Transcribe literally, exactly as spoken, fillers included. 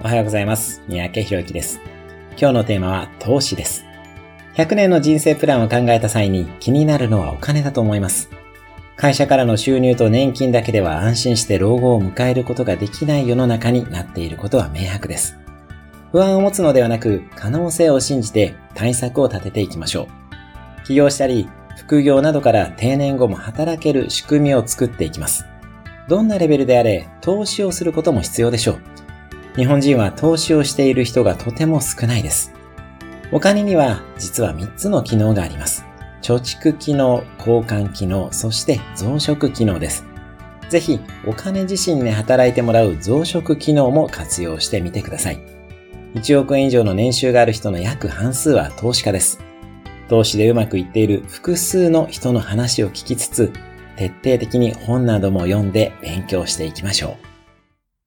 おはようございます。三宅宏之です。今日のテーマは投資です。ひゃくねんの人生プランを考えた際に気になるのはお金だと思います。会社からの収入と年金だけでは安心して老後を迎えることができない世の中になっていることは明白です。不安を持つのではなく、可能性を信じて対策を立てていきましょう。起業したり、副業などから定年後も働ける仕組みを作っていきます。どんなレベルであれ、投資をすることも必要でしょう。日本人は投資をしている人がとても少ないです。お金には実はみっつの機能があります。貯蓄機能、交換機能、そして増殖機能です。ぜひお金自身に働いてもらう増殖機能も活用してみてください。いちおくえん以上の年収がある人の約半数は投資家です。投資でうまくいっている複数の人の話を聞きつつ、徹底的に本なども読んで勉強していきましょう。